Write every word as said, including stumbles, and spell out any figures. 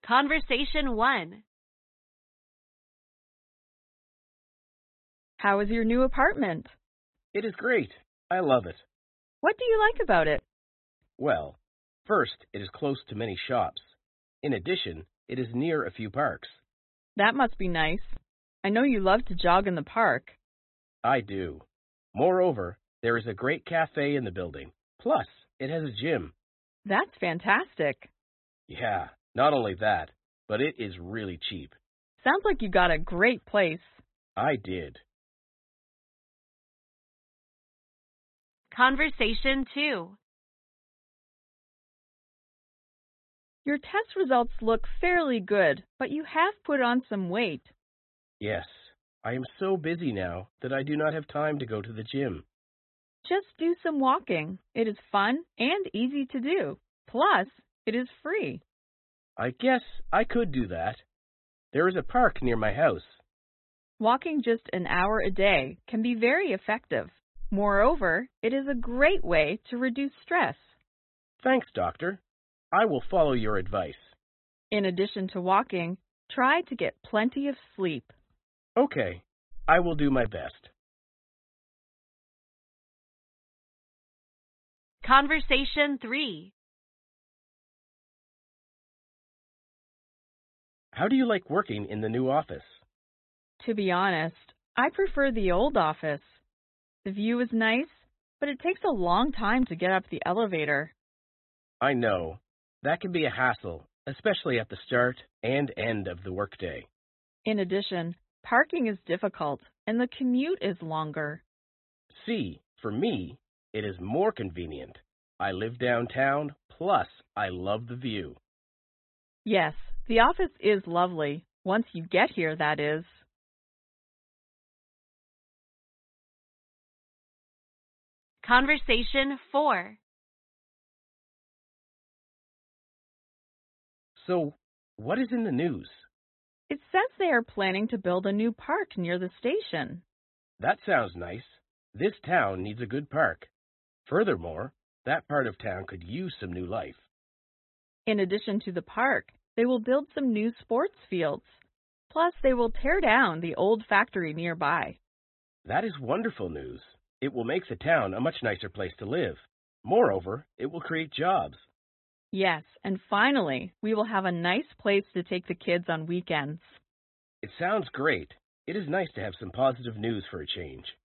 Conversation one. How is your new apartment? It is great. I love it. What do you like about it? Well, first, it is close to many shops. In addition, it is near a few parks. That must be nice. I know you love to jog in the park. I do. Moreover, there is a great cafe in the building. Plus, it has a gym. That's fantastic. Yeah, not only that, but it is really cheap. Sounds like you got a great place. I did. Conversation two. Your test results look fairly good, but you have put on some weight. Yes, I am so busy now that I do not have time to go to the gym. Just do some walking. It is fun and easy to do. Plus, it is free. I guess I could do that. There is a park near my house. Walking just an hour a day can be very effective. Moreover, it is a great way to reduce stress. Thanks, doctor. I will follow your advice. In addition to walking, try to get plenty of sleep. Okay, I will do my best. Conversation three. How do you like working in the new office? To be honest, I prefer the old office. The view is nice, but it takes a long time to get up the elevator. I know. That can be a hassle, especially at the start and end of the workday. In addition, parking is difficult and the commute is longer. See, for me, it is more convenient. I live downtown, plus I love the view. Yes, the office is lovely. Once you get here, that is. Conversation four. So, what is in the news? It says they are planning to build a new park near the station. That sounds nice. This town needs a good park. Furthermore, that part of town could use some new life. In addition to the park, they will build some new sports fields. Plus, they will tear down the old factory nearby. That is wonderful news. It will make the town a much nicer place to live. Moreover, it will create jobs. Yes, and finally, we will have a nice place to take the kids on weekends. It sounds great. It is nice to have some positive news for a change.